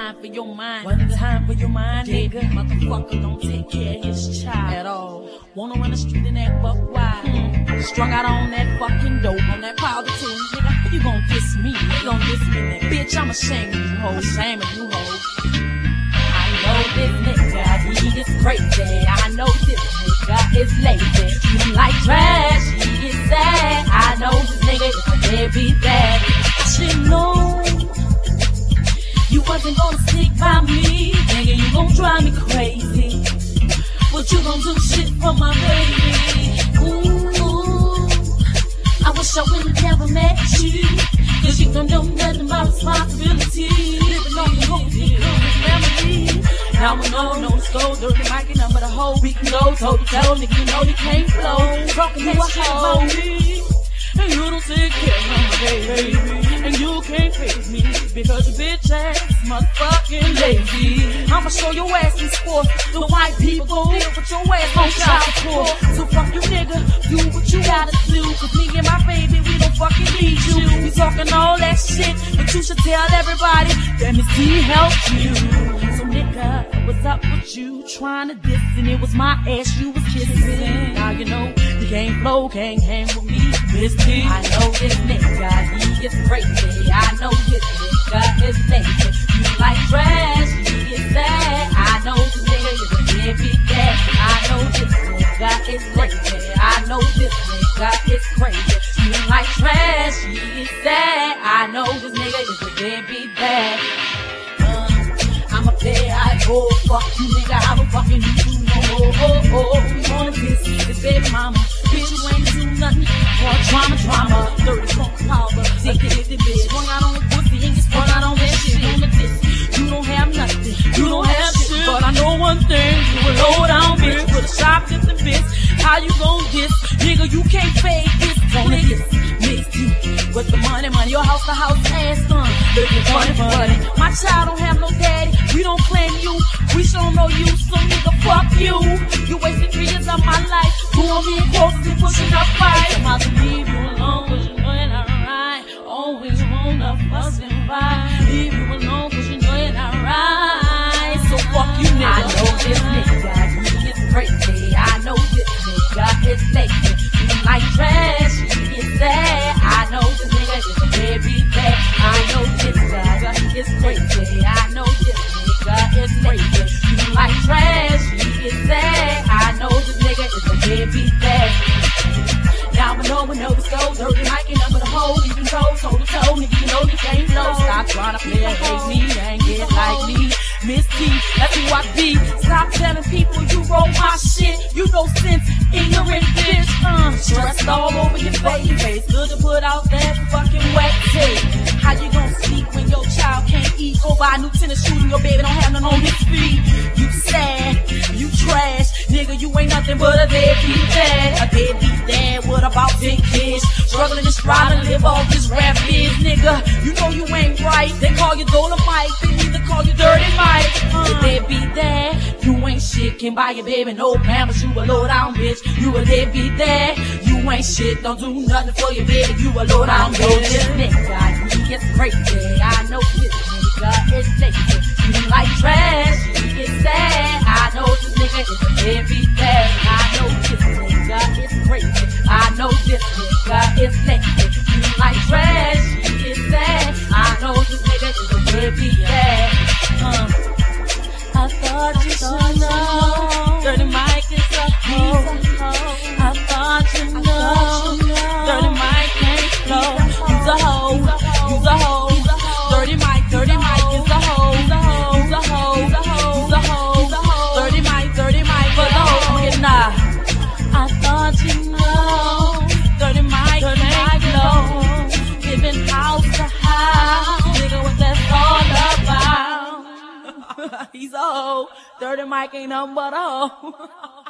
time for your mind. One time for your mind, nigga. Motherfucker don't take care of his child at all. Wanna run the street and act buck wild. Strung out on that fucking dope, on that powder too. Nigga, how you gon' diss me? You gon' diss me, nigga? Bitch, I'm ashamed of you hoes. Ashamed of you hoes. I know this nigga, he is crazy. I know this nigga is lazy. He like trash, he is sad. I know this nigga is a deadbeat dad. I should know you wasn't gonna stick by me. Nigga, you gon' drive me crazy. But you gon' do shit for my baby. Ooh, I wish I would've never met you. Cause you don't know nothing about responsibility. Living on your own, you know your family. Now we know it's gold, dirty Mikey number the whole we can go toe to toe, nigga, you know you can't flow. Talking to a hoe, and you don't take care of my baby, and you can't face me because your bitch ass motherfucking lazy. I'ma show your ass in sport. The white people gon' deal with your ass on child support. So fuck you, nigga, do what you gotta do. Cause me and my baby, we don't fucking need you. You talking all that shit, but you should tell everybody that Miss D helped you. So nigga, what's up with you? Trying to diss and it was my ass you was kissing. Now you know you can't flow, can't hang with me, Miss D. I know this nigga, he is crazy. I know this nigga is lazy. You like trash, he is sad. I know this nigga is a deadbeat dad. I know this nigga is lazy. I know this nigga is crazy. You like trash, he is sad. I know this nigga is a deadbeat dad. I'm up there, I go, fuck you nigga, I don't fucking need you no more. You wanna kiss this baby mama, bitch you ain't do nothing for drama, dirty funk powder, take it hit the bitch, swung out on the pussy and get sprung out on that shit on the diss. You don't have nothing, you don't have shit, but I know one thing, you a low down bitch, with a sharp tip and bitch, how you gon' diss, nigga you can't fake this, wanna diss, miss you, with the money, your house to house ass son, looking funny, my child don't have no daddy, we don't claim you, we don't know you, so nigga fuck you, you wasted 3 years of my life, doing me and closes and pushing up fight, I'm about to leave you alone cause you know you're not right, always wanna fuss and fight, leave you alone cause you know you're not right, so fuck you nigga. I know this nigga, he is crazy, I know this nigga is lazy, you like trash, he is sad, I know this nigga is a deadbeat dad, I know this nigga is crazy, I know this nigga is crazy, you like trash, he is sad, I know this nigga is a deadbeat dad. Now we know it's so dirty, hiking up with a hole, even toe to toe, nigga, you know you can't blow. Stop trying to play and hate me, ain't get like me. Miss T, that's who I be. Stop telling people you roll my shit. You know sense, ignorant bitch. Stressed all over your face. Good to put out that fucking wet tape. How you gon' sleep when your child can't eat? Go buy a new tennis shoes and your baby don't have none on his feet. You sad, you trash, nigga, you ain't nothing but a deadbeat dad. A deadbeat dad with about 10 kids. Struggling to strive to live off this rap biz, nigga. You know you ain't right. They call you Dolomite, they need to call you Dirty Mike. The deadbeat dad, you ain't shit. Can't buy your baby no Pampers, you a low down bitch. You a deadbeat dad, you ain't shit. Don't do nothing for your baby, you a low down bitch. This nigga, he gets crazy. I know this nigga is lazy. You like trash, he is sad. I know this nigga is a deadbeat dad. I know this nigga is crazy. I know this nigga is lazy. You like trash, he is sad. I know this nigga is a deadbeat dad. I thought you should know. Dirty Mike is a hoe. I thought you know. Dirty Mike can't flow. He's a hoe. He's a hoe. Dirty Mike is a hoe. He's a hoe. He's a hoe. Dirty Mike for the hoe. Get nah. I thought you know. Dirty Mike can't flow. Living house to house. Nigga, what that's all about. He's a hoe. Dirty Mike ain't nothing but a hoe.